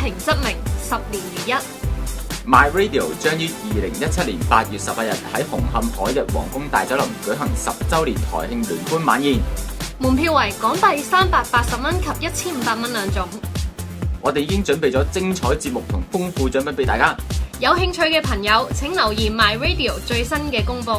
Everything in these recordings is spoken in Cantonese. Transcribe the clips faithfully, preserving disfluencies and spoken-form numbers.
平則鳴，十年如一。 My Radio 將於二零一七年八月十八日喺紅磡海逸皇宮大酒樓舉行十週年台慶聯歡晚宴， 門票為港幣三百八十蚊及一千五百蚊兩種。 我哋已經準備咗精彩節目同豐富獎品俾大家。 有興趣嘅朋友請留意 My Radio 最新嘅公佈。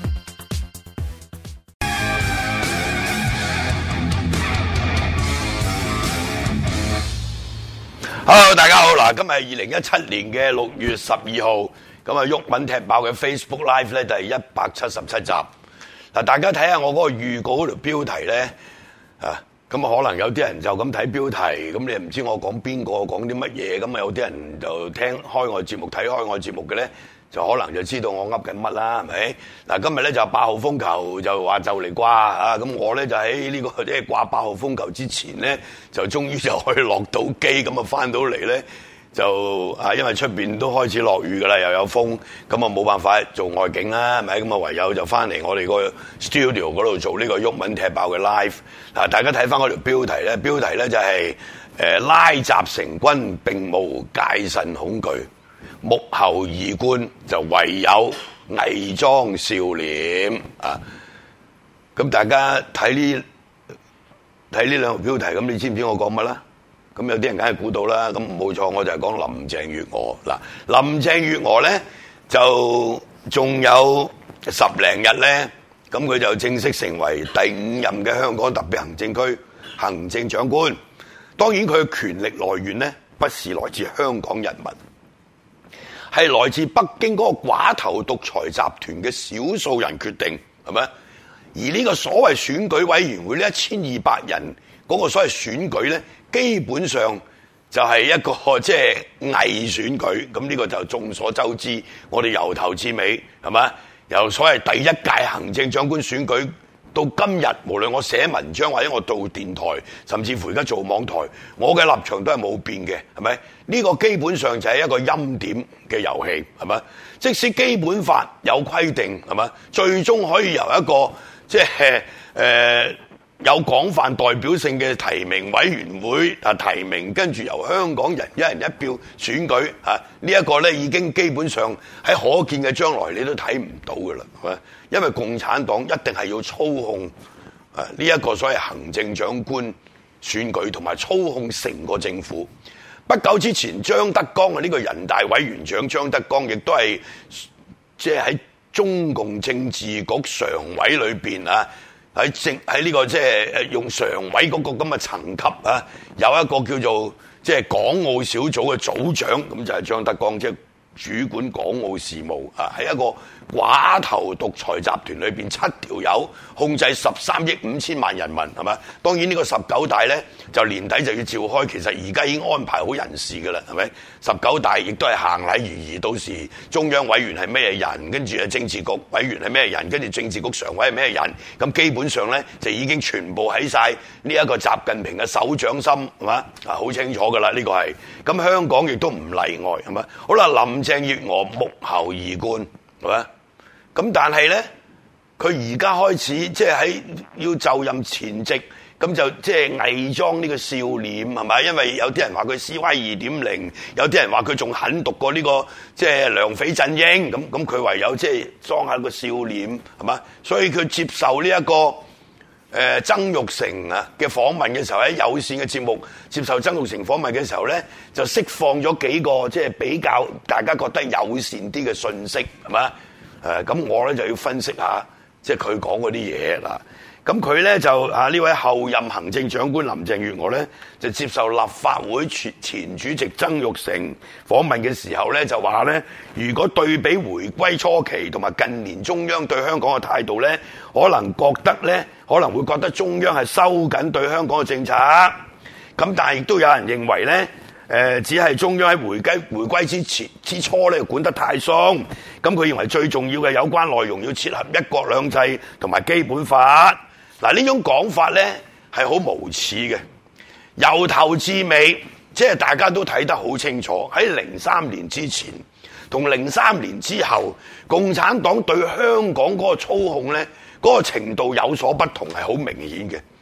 Hello， 大家好！嗱，今日係二零一七年嘅六月十二號，咁啊，毓民踢爆嘅 Facebook Live 咧，就係一百七十七集。嗱，大家睇下我嗰個預告嗰條標題咧，啊，咁啊，可能有啲人就咁睇標題，咁你唔知我講邊個講啲乜嘢，咁啊，有啲人就聽開我節目睇開我節目嘅咧，就可能就知道我噏緊乜啦，係咪？嗱，今日咧就八號風球就話就嚟掛啊，咁我咧就喺呢個即係掛八號風球之前咧，就終於就可以落到機，咁啊翻到嚟咧就啊，因為出邊都開始落雨噶啦，又有風，咁啊冇辦法做外景啦，係咪？咁啊唯有就翻嚟我哋個 studio 嗰度做呢個毓民踢爆嘅 live。嗱，大家睇翻嗰條標題咧，標題咧就係誒拉雜成軍並無戒慎恐懼。幕後二官就唯有偽裝少年啊！咁大家睇呢睇呢兩條標題，咁你知唔知我講乜啦？咁有啲人梗係估到啦。咁冇錯，我就係講林鄭月娥嗱。林鄭月娥咧就仲有十零日咧，咁佢就正式成為第五任嘅香港特別行政區行政長官。當然佢嘅權力來源咧，不是來自香港人民，係來自北京嗰個寡頭獨裁集團嘅少數人決定，係咪？而呢個所謂選舉委員會呢一千二百人嗰個所謂選舉咧，基本上就係一個即係偽選舉。咁呢個就眾所周知，我哋由頭至尾係咪？由所謂第一屆行政長官選舉到今日，無論我寫文章或者我做電台，甚至乎而家做網台，我嘅立場都係冇變嘅，係咪？呢個基本上就係一個欽點嘅遊戲，係咪？即使基本法有規定，係咪？最終可以由一個即係誒有廣泛代表性嘅提名委員會啊提名，跟住由香港人一人一票選舉啊，呢一個咧已經基本上喺可見嘅將來你都睇唔到㗎啦，係咪？因為共產黨一定係要操控啊呢一個所謂行政長官選舉，同埋操控成個政府。不久之前，張德江啊呢個人大委員長張德江亦都係即係喺中共政治局常委裏邊啊，喺政喺呢個即係用常委嗰個咁嘅層級啊，有一個叫做即係港澳小組嘅組長，咁就係張德江，即係主管港澳事務啊，喺一個寡頭獨裁集團裏邊，七條友控制十三億五千萬人民，係咪？當然呢個十九大咧就年底就要召開，其實而家已經安排好人事㗎啦，係咪？十九大亦都係行禮如儀，到時中央委員係咩人，跟住啊政治局委員係咩人，跟住政治局常委係咩人，咁基本上咧就已經全部喺晒呢一個習近平嘅手掌心，係嘛？啊，好清楚㗎啦，呢個係。咁香港亦都唔例外，係咪？好啦，林鄭月娥幕後二官，係咪？咁但係咧，佢而家開始即係喺要就任前夕，咁就即係偽裝呢個笑臉，係咪？因為有啲人話佢 C Y 二點零，有啲人話佢仲狠毒過呢個即係梁匪振英，咁咁佢唯有即係裝下個笑臉，係嘛？所以佢接受呢一個誒曾鈺成啊嘅訪問嘅時候，喺有線嘅節目接受曾鈺成訪問嘅時候咧，就釋放咗幾個即係比較大家覺得友善啲嘅訊息，係嘛？誒咁我咧就要分析下，即係佢講嗰啲嘢啦。咁佢咧就啊呢位後任行政長官林鄭月娥咧，就接受立法會前主席曾鈺成訪問嘅時候咧，就話咧，如果對比回歸初期同埋近年中央對香港嘅態度咧，可能覺得咧，可能會覺得中央係收緊對香港嘅政策。咁但係亦都有人認為咧。誒、呃、只係中央喺回歸回歸之前之初咧管得太鬆，咁佢認為最重要嘅有關內容要切合一國兩制同埋基本法。嗱，呢種講法咧係好無恥嘅，由頭至尾即係大家都睇得好清楚。喺零三年之前同零三年之後，共產黨對香港嗰個操控咧嗰、嗰個程度有所不同，係好明顯嘅。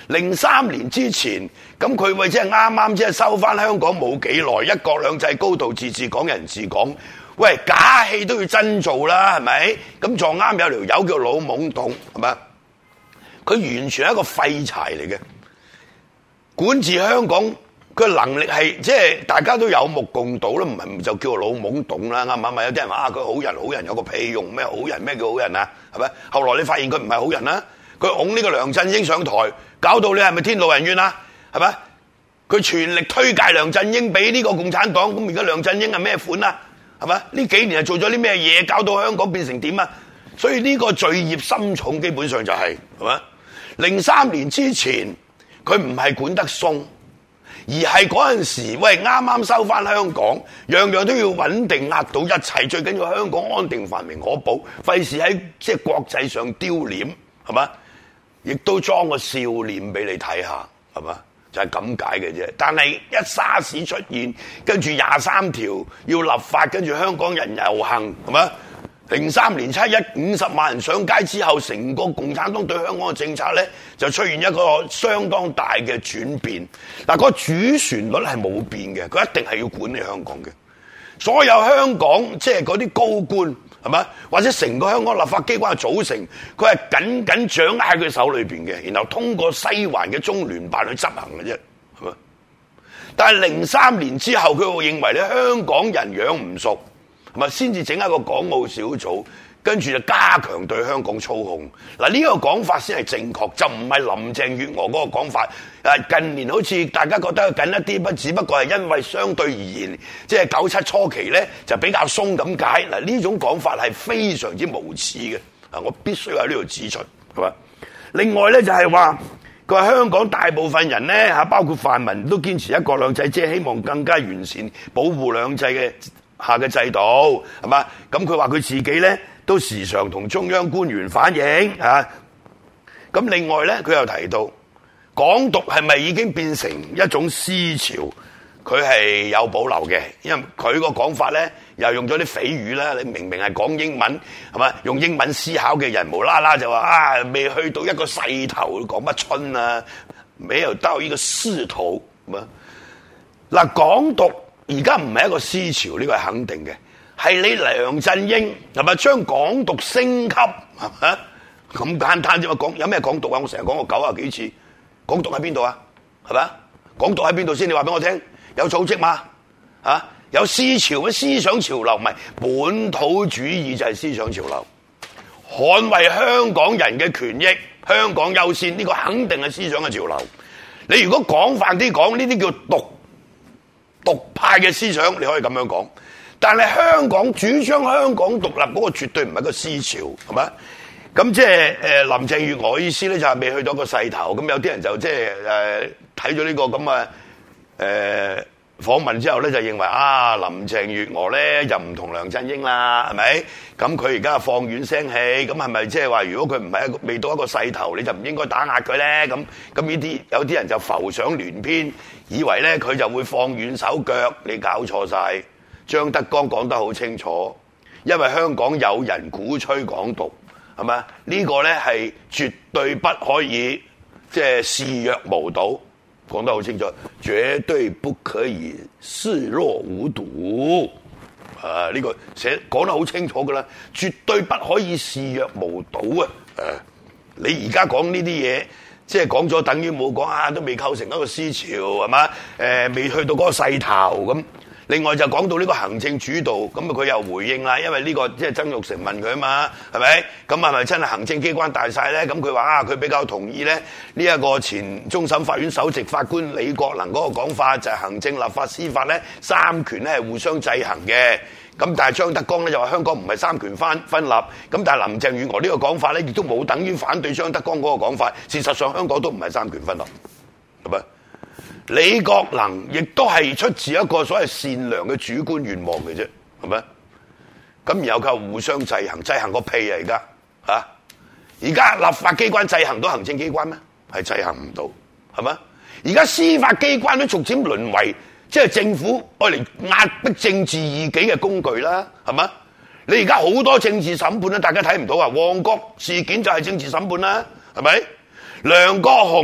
零三年之前，咁佢為即係啱啱即係收翻香港冇幾耐，一國兩制高度自治，港人治港。喂，假戲都要真做啦，係咪？咁撞啱有條友叫老懵懂，係咪？佢完全係一個廢柴嚟嘅，管治香港佢能力係即係大家都有目共睹啦，唔係就叫老懵懂啦，啱唔啱？有啲人話啊，佢好人好人有個屁用咩？好人咩叫好人啊？係咪？後來你發現佢唔係好人啦，佢擁呢個梁振英上台，搞到你係咪天怒人怨啊？係咪？佢全力推介梁振英俾呢個共產黨，咁而家梁振英係咩款啊？係咪？呢幾年係做咗啲咩嘢，搞到香港變成點啊？所以呢個罪孽深重，基本上就係係咪？零三年之前，佢唔係管得鬆，而係嗰陣時，喂啱啱收翻香港，樣樣都要穩定壓倒一切，最緊要香港安定繁榮可保，費事喺即係國際上丟臉，係嘛？亦都裝個笑臉俾你睇下，係嘛？就係咁解嘅啫。但係一沙士出現，跟住廿三條要立法，跟住香港人遊行，係嘛？零三年七一五十萬人上街之後，成個共產黨對香港嘅政策咧就出現一個相當大嘅轉變。嗱，個主旋律係冇變嘅，佢一定係要管理香港嘅。所有香港即係嗰啲高官係咪？或者成個香港立法機關嘅組成，佢係緊緊掌握喺佢手裏邊嘅，然後通過西環嘅中聯辦去執行嘅啫，係咪？但係零三年之後，佢會認為咧香港人養唔熟。係咪先至整一個港澳小組，跟住就加強對香港操控？嗱，呢個講法先係正確，就唔係林鄭月娥嗰個講法。誒，近年好似大家覺得緊一啲，不只不過係因為相對而言，即係九七初期咧就比較鬆咁解。嗱，呢種講法係非常之無恥嘅。啊，我必須喺呢度指出，係嘛？另外咧就係話，佢話香港大部分人咧嚇，包括泛民都堅持一國兩制，即係希望更加完善保護兩制嘅下嘅制度，係嘛？咁佢話佢自己咧都時常同中央官員反映啊。咁另外咧，佢又提到港獨係咪已經變成一種思潮？佢係有保留嘅，因為佢個講法咧又用咗啲匪語啦。你明明係講英文，係嘛？用英文思考嘅人無啦啦就話啊，未去到一個勢頭，講乜春啊？沒有到一個勢頭，係嘛？嗱，港獨而家唔係一個思潮，呢個係肯定嘅，係你梁振英係咪將港獨升級，係咪？咁簡單啫嘛？講有咩港獨啊？我成日講過九啊幾次，港獨喺邊度啊？係咪？港獨喺邊度先？你話俾我聽，有組織嘛？啊，有思潮嘅思想潮流，唔係本土主義就係思想潮流，捍衛香港人嘅權益，香港優先，呢個肯定係思想嘅潮流。你如果廣泛啲講，呢啲叫獨。獨派嘅思想，你可以咁樣講，但係香港主張香港獨立嗰個絕對唔係個思潮，係咪？咁即係誒林鄭月娥意思咧，就係未去到個勢頭。咁有啲人就即係誒睇咗呢個咁嘅誒訪問之後咧，就認為啊林鄭月娥咧就唔同梁振英啦，係咪？咁佢而家放軟聲氣，咁係咪即係話如果佢唔係一個未到一個勢頭，你就唔應該打壓佢咧？咁咁呢啲有啲人就浮想聯翩，以為咧佢就會放軟手腳。你搞錯晒，張德江講得好清楚，因為香港有人鼓吹港獨，係咪？呢個咧係絕對不可以即係視若無睹。講得好清楚，絕對不可以視若無睹。啊，呢、這個寫講得好清楚噶啦，絕對不可以視若無睹啊！誒、啊，你而家講呢啲嘢，即係講咗等於冇講啊，都未構成一個思潮，係嘛？誒、呃，未去到嗰個勢頭咁。另外就講到呢個行政主導，咁啊佢又回應啦，因為呢個即係曾鈺成問佢啊嘛，係咪？咁係咪真係行政機關大晒咧？咁佢話啊，佢比較同意咧呢一個前終審法院首席法官李國能嗰個講法，就係行政、立法、司法咧三權咧係互相制衡嘅。咁但係張德江咧就話香港唔係三權分分立，咁但係林鄭月娥呢個講法咧亦都冇等於反對張德江嗰個講法。事實上香港都唔係三權分立，係咪？李國能亦都係出自一個所謂善良嘅主觀願望嘅啫，係咪？咁然後佢互相制衡，制衡個屁啊！而家嚇，而家立法機關制衡到行政機關咩？係制衡唔到，係咪？而家司法機關都逐漸淪為即係政府愛嚟壓迫政治異己嘅工具啦，係咪？你而家好多政治審判咧，大家睇唔到啊！旺角事件就係政治審判啦，係咪？梁國雄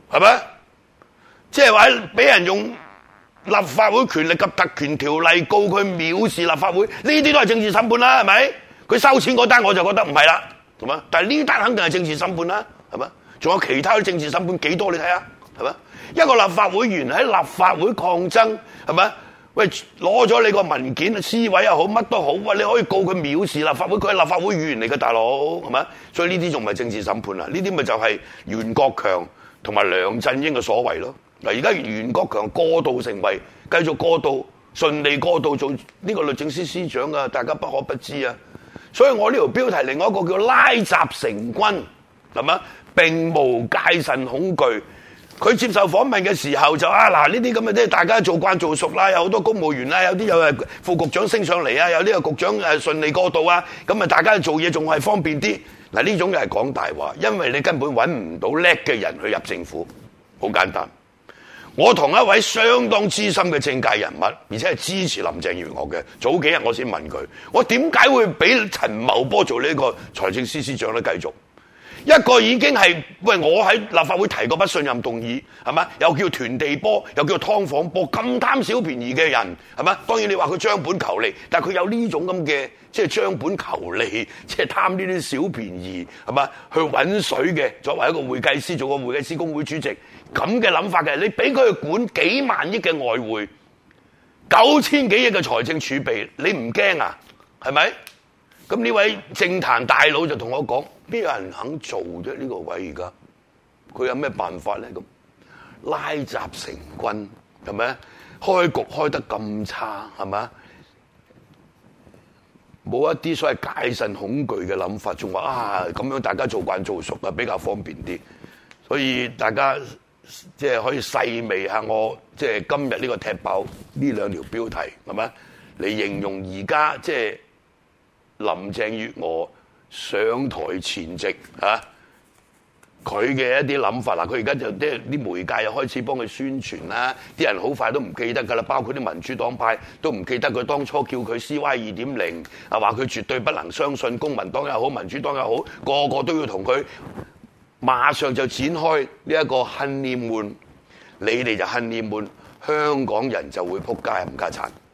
係咪？即係話俾人用立法會權力及特權條例告佢藐視立法會，呢啲都係政治審判啦，係咪？佢收錢嗰單我就覺得唔係啦，係嘛？但係呢單肯定係政治審判啦，係嘛？仲有其他政治審判幾多？你睇下，係嘛？一個立法會議員喺立法會抗爭，係咪？喂，攞咗你個文件，司委又好，乜都好，喂，你可以告佢藐視立法會，佢係立法會議員嚟嘅，大佬，係咪？所以呢啲仲唔係政治審判啊？呢啲咪就係袁國強同埋梁振英嘅所為咯。嗱，而家袁國強過渡成為繼續過渡順利過渡做呢個律政司司長啊，大家不可不知啊。所以我呢條標題另外一個叫拉雜成軍，係嘛？並無戒慎恐懼。佢接受訪問嘅時候就啊嗱，呢啲咁嘅即係大家做慣做熟啦，有好多公務員啦，有啲又係副局長升上嚟啊，有啲個局長誒順利過渡啊，咁啊大家做嘢仲係方便啲。嗱，呢種又係講大話，因為你根本揾唔到叻嘅人去入政府，好簡單。我同一位相當資深嘅政界人物，而且係支持林鄭月娥嘅，早幾日我先問佢，我點解會俾陳茂波做呢個財政司司長咧？繼續。一個已經係喂，我喺立法會提過不信任動議，係嘛？又叫團地波，又叫劏房波，咁貪小便宜嘅人，係嘛？當然你話佢將本求利，但係佢有呢種咁嘅即係將本求利，即係貪呢啲小便宜，係嘛？去揾水嘅，作為一個會計師，做個會計師公會主席，咁嘅諗法嘅，你俾佢管幾萬億嘅外匯，九千幾億嘅財政儲備，你唔驚啊？係咪？咁呢位政壇大佬就同我講。邊有人肯做啫？呢個位而家佢有咩辦法咧？咁拉雜成軍係咪？開局開得咁差係咪？冇一啲所謂戒慎恐懼嘅諗法，仲話啊咁樣大家做慣做熟啊，比較方便啲。所以大家即係可以細味下我即係今日呢個踢爆呢兩條標題係咪？嚟形容而家即係林鄭月娥上台前夕啊，佢嘅一啲諗法啦，佢而家就啲啲媒介又開始幫佢宣傳啦，啲人好快都唔記得㗎啦，包括啲民主黨派都唔記得佢當初叫佢 C Y 二點零啊，話佢絕對不能相信公民黨又好，民主黨又好，個個都要同佢馬上就展開呢一個honeymoon，你哋就honeymoon，香港人就會撲街冚家鏟。